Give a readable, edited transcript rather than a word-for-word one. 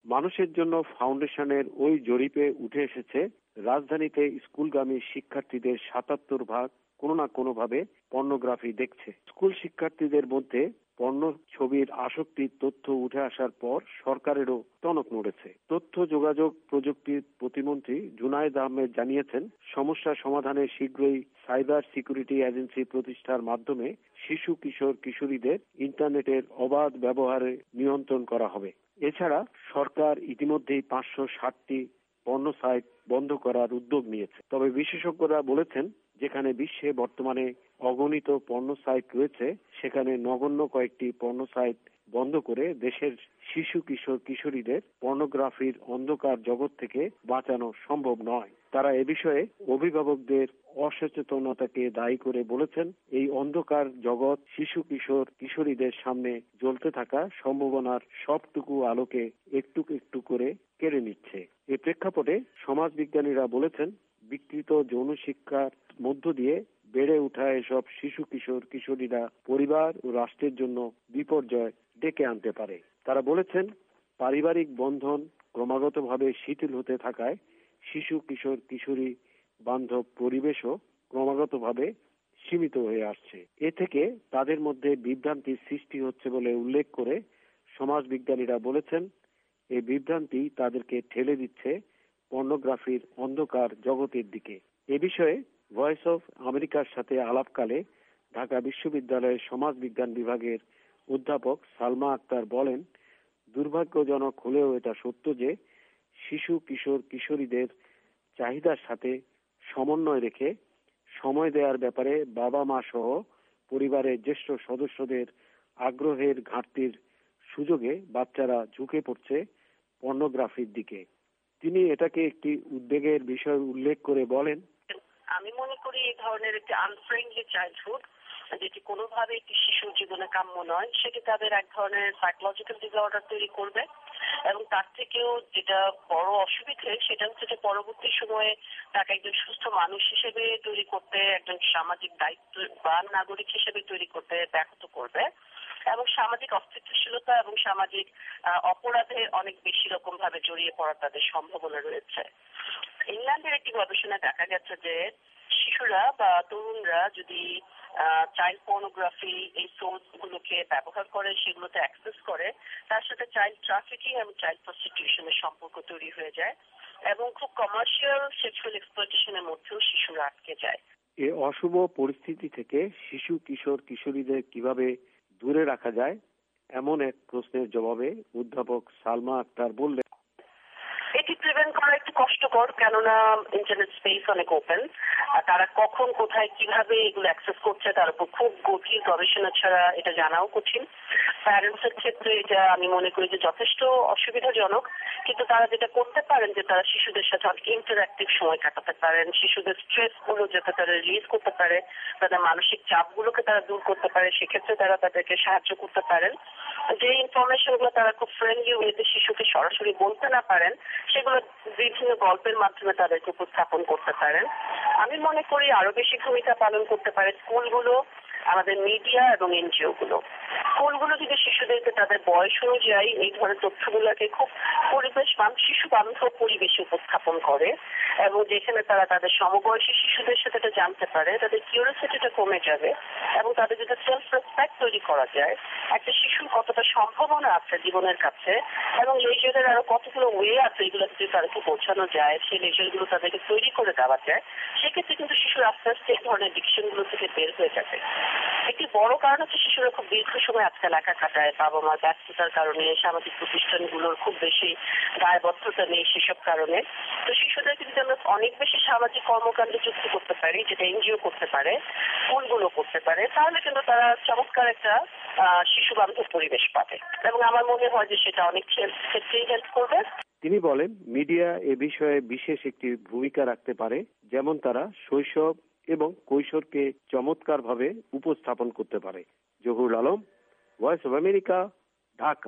মানুষের জন্য ফাউন্ডেশনের ওই জরিপে উঠে এসেছে রাজধানীতে স্কুলগামী শিক্ষার্থীদের ৭৭% কোনো না কোনো ভাবে পর্নোগ্রাফি দেখছে। স্কুল শিক্ষার্থীদের মধ্যে পর্নো ছবির আসক্তির তথ্য উঠে আসার পর সরকারেরও টনক নড়েছে। তথ্য যোগাযোগ প্রযুক্তি প্রতিমন্ত্রী জুনায়েদ আহমেদ জানিয়েছেন, সমস্যা সমাধানে শীঘ্রই সাইবার সিকিউরিটি এজেন্সি প্রতিষ্ঠার মাধ্যমে শিশু কিশোর কিশোরীদের ইন্টারনেটের অবাধ ব্যবহারে নিয়ন্ত্রণ করা হবে। এছাড়া সরকার ইতিমধ্যেই ৫৬০টি পর্নো সাইট বন্ধ করার উদ্যোগ নিয়েছে। তবে বিশেষজ্ঞরা বলেছেন, যেখানে বিশ্বে বর্তমানে অগণিত পর্নো সাইট রয়েছে, সেখানে নগণ্য কয়েকটি পর্নো সাইট বন্ধ করে দেশের শিশু কিশোর কিশোরীদের পর্নোগ্রাফির অন্ধকার জগৎ থেকে বাঁচানো সম্ভব নয়। তারা এ বিষয়ে অভিভাবকদের অসচেতনতাকে দায়ী করে বলেছেন, এই অন্ধকার জগৎ শিশু কিশোর কিশোরীদের সামনে জ্বলতে থাকা সম্ভাবনার সবটুকু আলোকে একটু একটু করে কেড়ে নিচ্ছে। এ প্রেক্ষাপটে সমাজবিজ্ঞানীরা বলেছেন, বিকৃত যৌন শিক্ষার মধ্য দিয়ে বেড়ে ওঠা এসব শিশু কিশোর কিশোরীরা পরিবার ও রাষ্ট্রের জন্য বিপর্যয় ডেকে আনতে পারে। তারা বলেছেন, পারিবারিক বন্ধন ক্রমাগতভাবে শিথিল হতে থাকায় শিশু কিশোর কিশোরী বান্ধব পরিবেশও ক্রমাগতভাবে সীমিত হয়ে আসছে। এ থেকে তাদের মধ্যে বিভ্রান্তির সৃষ্টি হচ্ছে বলে উল্লেখ করে সমাজবিজ্ঞানীরা বলেছেন, এই বিভ্রান্তি তাদেরকে ঠেলে দিচ্ছে পর্নোগ্রাফির অন্ধকার জগতের দিকে। এ বিষয়ে ভয়েস অফ আমেরিকার সাথে আলাপকালে ঢাকা বিশ্ববিদ্যালয়ের সমাজবিজ্ঞান বিভাগের অধ্যাপক সালমা আক্তার বলেন, দুর্ভাগ্যজনক হলেও এটা সত্য যে শিশু কিশোর কিশোরীদের চাহিদার সাথে সমন্বয় রেখে সময় দেওয়ার ব্যাপারে বাবা মা সহ পরিবারের জ্যেষ্ঠ সদস্যদের আগ্রহের ঘাটতির সুযোগে বাচ্চারা ঝুঁকে পড়ছে পর্নোগ্রাফির দিকে। তিনি এটাকে একটি উদ্বেগের বিষয় উল্লেখ করে বলেন, আমি মনে করি এই ধরনের একটি আনফ্রেন্ডলি চাইল্ডহুড, যেটি কোনোভাবে একটি শিশুর জীবনে কাম্য নয়, সেটি তাদের এক ধরনের সাইকোলজিক্যাল ডিসঅর্ডার তৈরি করবে। এবং তার থেকেও যেটা বড় অসুবিধে, সেটা হচ্ছে যে পরবর্তী সময়ে তাকে একজন সুস্থ মানুষ হিসেবে তৈরি করতে, একজন সামাজিক দায়িত্ববান নাগরিক হিসেবে তৈরি করতে ব্যাহত করবে এবং সামাজিক অস্তিত্বশীলতা এবং সামাজিক অপরাধে অনেক বেশি রকম ভাবে জড়িয়ে পড়ার তাদের সম্ভাবনা রয়েছে। ইংল্যান্ডের একটি গবেষণায় দেখা গেছে যে শিশুরা বা তরুণরা যদি চাইল্ড পর্নোগ্রাফি এই সোর্স গুলোকে ব্যবহার করে, সেগুলোতে অ্যাক্সেস করে, তার সাথে চাইল্ড ট্রাফিকিং এবং চাইল্ড প্রস্টিটিউশনের সম্পর্ক তৈরি হয়ে যায় এবং খুব কমার্শিয়াল সেক্সুয়াল এক্সপ্লয়টেশনের মধ্যেও শিশুরা আটকে যায়। এই অশুভ পরিস্থিতি থেকে শিশু কিশোর কিশোরীদের কিভাবে দূরে রাখা যায়, এমন এক প্রশ্নের জবাবে অধ্যাপক সালমা আক্তার বললেন, এটি প্রিভেন্ট করা একটু কষ্টকর, কেননা ইন্টারনেট স্পেস অনেক ওপেন। তারা কখন কোথায় কিভাবে এগুলো অ্যাক্সেস করছে তার উপর খুব গভীর গবেষণা ছাড়া এটা জানাও কঠিন। প্যারেন্টস এর ক্ষেত্রে এটা আমি মনে করি যে যথেষ্ট অসুবিধাজনক, কিন্তু তারা যেটা করতে পারেন যে তারা শিশুদের সাথে অনেক ইন্টারঅ্যাক্টিভ সময় কাটাতে পারেন, শিশুদের স্ট্রেস গুলো যাতে তারা রিলিজ করতে পারে, তাদের মানসিক চাপগুলোকে তারা দূর করতে পারে, সেক্ষেত্রে তারা তাদেরকে সাহায্য করতে পারেন। যে ইনফরমেশন গুলো তারা খুব ফ্রেন্ডলি ওয়েতে শিশুকে সরাসরি বলতে না পারেন, সেগুলো বিভিন্ন গল্পের মাধ্যমে তাদেরকে উপস্থাপন করতে পারেন। আমি মনে করি আরো বেশি ভূমিকা পালন করতে পারে স্কুলগুলো, আমাদের মিডিয়া এবং এনজিও গুলো। স্কুলগুলো যদি শিশুদেরকে তাদের বয়স অনুযায়ী এই ধরনের তথ্যগুলোকে খুব শিশু বান্ধব পরিবেশে উপস্থাপন করে এবং যেখানে তারা তাদের সমবয়সী শিশুদের সাথে এটা জানতে পারে, তাদের কিউরিওসিটিটা কমে যাবে এবং তাদের যদি সেলফ রেসপেক্ট তৈরি করা যায়, একটা শিশুর কতটা সম্ভাবনা আছে জীবনের কাছে এবং লেজারের আরো কতগুলো ওয়ে আছে, এগুলো যদি তাদেরকে পৌঁছানো যায়, সেই লেজারগুলো তাদেরকে তৈরি করে দেওয়া যায়, সেক্ষেত্রে কিন্তু শিশুর আস্তে আস্তে এই ধরনের ডিকশনগুলো থেকে বের হয়ে যাবে। একটি বড় কারণ হচ্ছে শিশুরা খুব দীর্ঘ সময় আজকাল একা কাটায়, বাবা মার ব্যস্ততার কারণে, সামাজিক প্রতিষ্ঠানগুলোর খুব বেশি দায়বদ্ধতা নেই সেসব কারণে। তো শিশুদেরকে যদি আমরা অনেক বেশি সামাজিক কর্মকাণ্ডে যুক্ত করতে পারি, যেটা এনজিও করতে পারে, স্কুলগুলো করতে পারে, তাহলে কিন্তু তারা চমৎকার একটা শিশু বান্ধব পরিবেশ পাবে এবং আমার মনে হয় যে সেটা অনেক ক্ষেত্রেই হেল্প করবে। তিনি বলেন, মিডিয়া এ বিষয়ে বিশেষ একটি ভূমিকা রাখতে পারে, যেমন তারা শৈশব এবং কৈশোরকে চমৎকারভাবে উপস্থাপন করতে পারে। Zahurul Alam, voice of America, Dhaka.